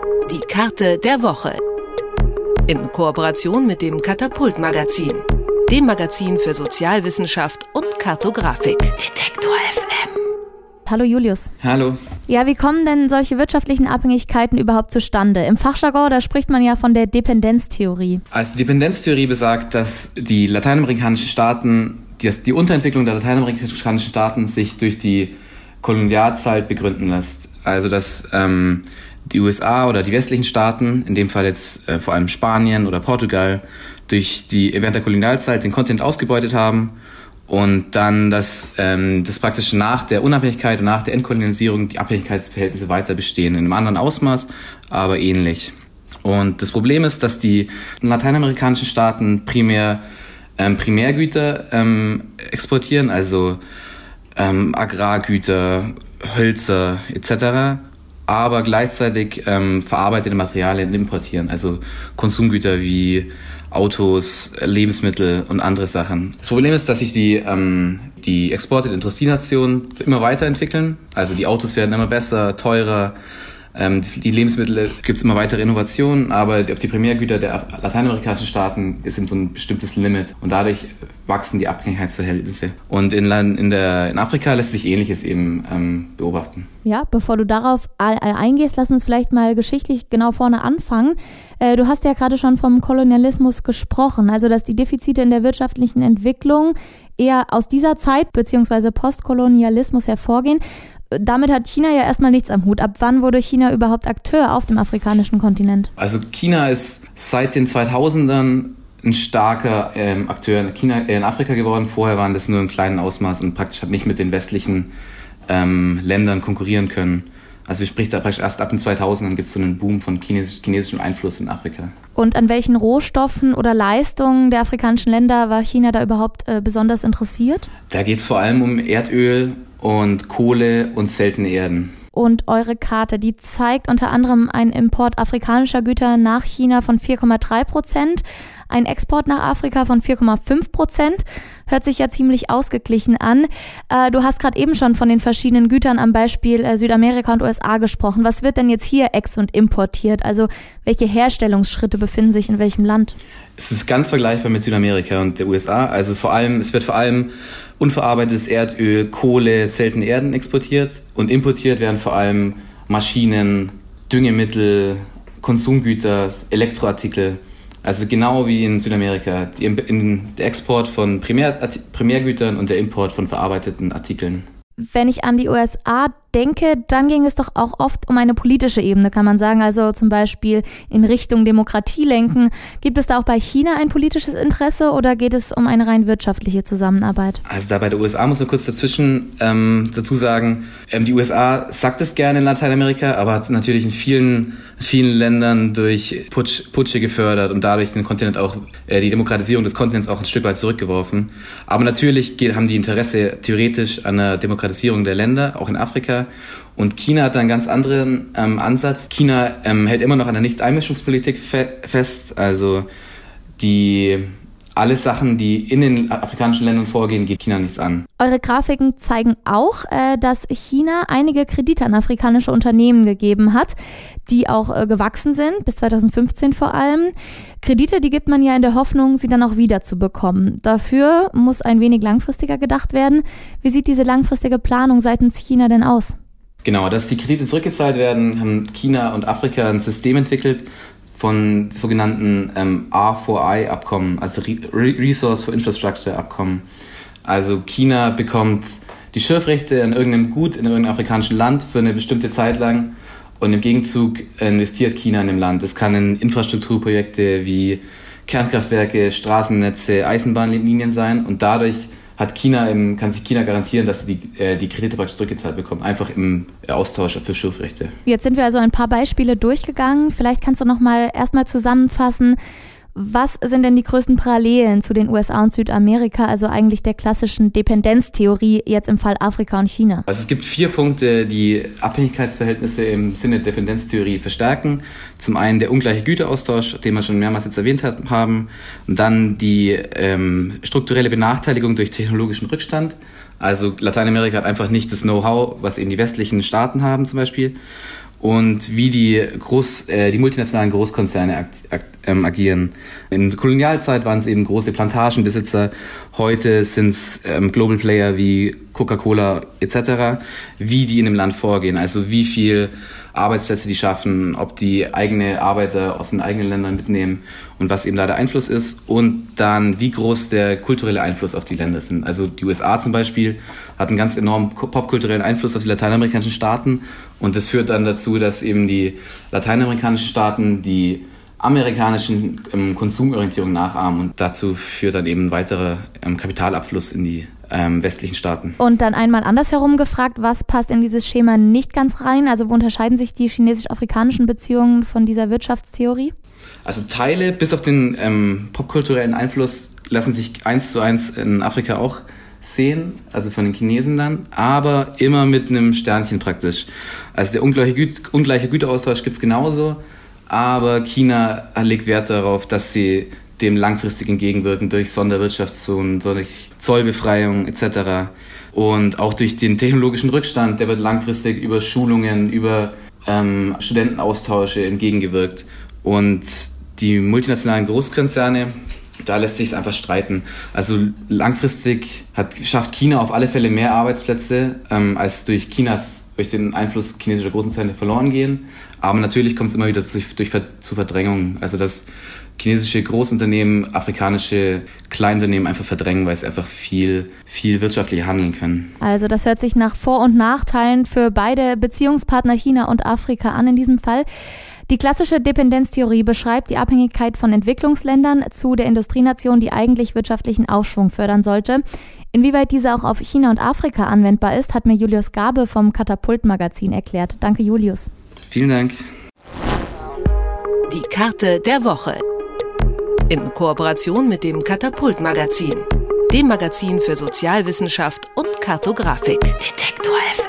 Die Karte der Woche. In Kooperation mit dem Katapult-Magazin, dem Magazin für Sozialwissenschaft und Kartografik. Detektor FM. Hallo Julius. Hallo. Ja, wie kommen denn solche wirtschaftlichen Abhängigkeiten überhaupt zustande? Im Fachjargon, da spricht man ja von der Dependenztheorie. Also die Dependenztheorie besagt, dass die lateinamerikanischen Staaten, die Unterentwicklung der lateinamerikanischen Staaten sich durch die Kolonialzeit begründen lässt. Also dass die USA oder die westlichen Staaten, in dem Fall jetzt vor allem Spanien oder Portugal, während der Kolonialzeit den Kontinent ausgebeutet haben und dann das praktisch nach der Unabhängigkeit und nach der Entkolonialisierung die Abhängigkeitsverhältnisse weiter bestehen, in einem anderen Ausmaß, aber ähnlich. Und das Problem ist, dass die lateinamerikanischen Staaten Primärgüter exportieren, also Agrargüter, Hölzer etc., aber gleichzeitig verarbeitete Materialien importieren, also Konsumgüter wie Autos, Lebensmittel und andere Sachen. Das Problem ist, dass sich die Exporte der Industrienationen immer weiterentwickeln. Also die Autos werden immer besser, teurer, die Lebensmittel gibt es immer weitere Innovationen, aber auf die Primärgüter der lateinamerikanischen Staaten ist eben so ein bestimmtes Limit und dadurch wachsen die Abhängigkeitsverhältnisse. Und in Afrika lässt sich Ähnliches eben beobachten. Ja, bevor du darauf eingehst, lass uns vielleicht mal geschichtlich genau vorne anfangen. Du hast ja gerade schon vom Kolonialismus gesprochen, also dass die Defizite in der wirtschaftlichen Entwicklung eher aus dieser Zeit bzw. Postkolonialismus hervorgehen. Damit hat China ja erstmal nichts am Hut. Ab wann wurde China überhaupt Akteur auf dem afrikanischen Kontinent? Also China ist seit den 2000ern ein starker Akteur in Afrika geworden. Vorher waren das nur im kleinen Ausmaß und praktisch hat nicht mit den westlichen Ländern konkurrieren können. Also wir sprechen da praktisch erst ab den 2000ern gibt es so einen Boom von chinesischem Einfluss in Afrika. Und an welchen Rohstoffen oder Leistungen der afrikanischen Länder war China da überhaupt besonders interessiert? Da geht es vor allem um Erdöl und Kohle und seltene Erden. Und eure Karte, die zeigt unter anderem einen Import afrikanischer Güter nach China von 4,3%, ein Export nach Afrika von 4,5%. Hört sich ja ziemlich ausgeglichen an. Du hast gerade eben schon von den verschiedenen Gütern am Beispiel Südamerika und USA gesprochen. Was wird denn jetzt hier und importiert? Also welche Herstellungsschritte befinden sich in welchem Land? Es ist ganz vergleichbar mit Südamerika und der USA. Also es wird vor allem unverarbeitetes Erdöl, Kohle, seltene Erden exportiert und importiert werden vor allem Maschinen, Düngemittel, Konsumgüter, Elektroartikel. Also genau wie in Südamerika, der Export von Primärgütern und der Import von verarbeiteten Artikeln. Wenn ich an die USA denke, dann ging es doch auch oft um eine politische Ebene, kann man sagen. Also zum Beispiel in Richtung Demokratie lenken. Gibt es da auch bei China ein politisches Interesse oder geht es um eine rein wirtschaftliche Zusammenarbeit? Also da bei der USA muss man kurz dazu sagen, die USA sagt es gerne in Lateinamerika, aber hat natürlich in vielen Ländern durch Putsche gefördert und dadurch den Kontinent auch, die Demokratisierung des Kontinents auch ein Stück weit zurückgeworfen. Aber natürlich haben die Interesse theoretisch an der Demokratisierung der Länder, auch in Afrika. Und China hat einen ganz anderen Ansatz. China hält immer noch an der Nicht-Einmischungspolitik fest. Also alle Sachen, die in den afrikanischen Ländern vorgehen, geht China nichts an. Eure Grafiken zeigen auch, dass China einige Kredite an afrikanische Unternehmen gegeben hat, die auch gewachsen sind, bis 2015 vor allem. Kredite, die gibt man ja in der Hoffnung, sie dann auch wieder zu bekommen. Dafür muss ein wenig langfristiger gedacht werden. Wie sieht diese langfristige Planung seitens China denn aus? Genau, dass die Kredite zurückgezahlt werden, haben China und Afrika ein System entwickelt von sogenannten R4I-Abkommen, also Resource for Infrastructure-Abkommen. Also China bekommt die Schürfrechte an irgendeinem Gut in irgendeinem afrikanischen Land für eine bestimmte Zeit lang und im Gegenzug investiert China in dem Land. Das kann in Infrastrukturprojekte wie Kernkraftwerke, Straßennetze, Eisenbahnlinien sein und dadurch kann sich China garantieren, dass sie die Kredite praktisch zurückgezahlt bekommen, einfach im Austausch für Schürfrechte. Jetzt sind wir also ein paar Beispiele durchgegangen. Vielleicht kannst du noch mal erstmal zusammenfassen, was sind denn die größten Parallelen zu den USA und Südamerika, also eigentlich der klassischen Dependenztheorie jetzt im Fall Afrika und China? Also es gibt 4 Punkte, die Abhängigkeitsverhältnisse im Sinne der Dependenztheorie verstärken. Zum einen der ungleiche Güteraustausch, den wir schon mehrmals jetzt erwähnt haben. Und dann die strukturelle Benachteiligung durch technologischen Rückstand. Also Lateinamerika hat einfach nicht das Know-how, was eben die westlichen Staaten haben zum Beispiel. und wie die multinationalen Großkonzerne agieren. In der Kolonialzeit waren es eben große Plantagenbesitzer, heute sind es Global Player wie Coca-Cola etc., wie die in dem Land vorgehen, also wie viel Arbeitsplätze die schaffen, ob die eigene Arbeiter aus den eigenen Ländern mitnehmen und was eben da der Einfluss ist und dann wie groß der kulturelle Einfluss auf die Länder sind. Also die USA zum Beispiel hat einen ganz enormen popkulturellen Einfluss auf die lateinamerikanischen Staaten und das führt dann dazu, dass eben die lateinamerikanischen Staaten die amerikanischen Konsumorientierung nachahmen und dazu führt dann eben ein weiterer Kapitalabfluss in die westlichen Staaten. Und dann einmal andersherum gefragt, was passt in dieses Schema nicht ganz rein? Also wo unterscheiden sich die chinesisch-afrikanischen Beziehungen von dieser Wirtschaftstheorie? Also Teile, bis auf den popkulturellen Einfluss, lassen sich 1:1 in Afrika auch sehen, also von den Chinesen dann, aber immer mit einem Sternchen praktisch. Also der ungleiche Güteraustausch gibt's genauso, aber China legt Wert darauf, dass sie dem langfristig entgegenwirken durch Sonderwirtschaftszonen, durch Zollbefreiung etc. Und auch durch den technologischen Rückstand, der wird langfristig über Schulungen, über Studentenaustausche entgegengewirkt. Und die multinationalen Großkonzerne, da lässt sich es einfach streiten. Also langfristig schafft China auf alle Fälle mehr Arbeitsplätze, als durch den Einfluss chinesischer Großkonzerne verloren gehen. Aber natürlich kommt es immer wieder zu Verdrängung. Also dass chinesische Großunternehmen afrikanische Kleinunternehmen einfach verdrängen, weil sie einfach viel wirtschaftlicher handeln können. Also das hört sich nach Vor- und Nachteilen für beide Beziehungspartner China und Afrika an in diesem Fall. Die klassische Dependenztheorie beschreibt die Abhängigkeit von Entwicklungsländern zu der Industrienation, die eigentlich wirtschaftlichen Aufschwung fördern sollte. Inwieweit diese auch auf China und Afrika anwendbar ist, hat mir Julius Gabe vom Katapult-Magazin erklärt. Danke, Julius. Vielen Dank. Die Karte der Woche. In Kooperation mit dem Katapult-Magazin, dem Magazin für Sozialwissenschaft und Kartografik. Detektor FM.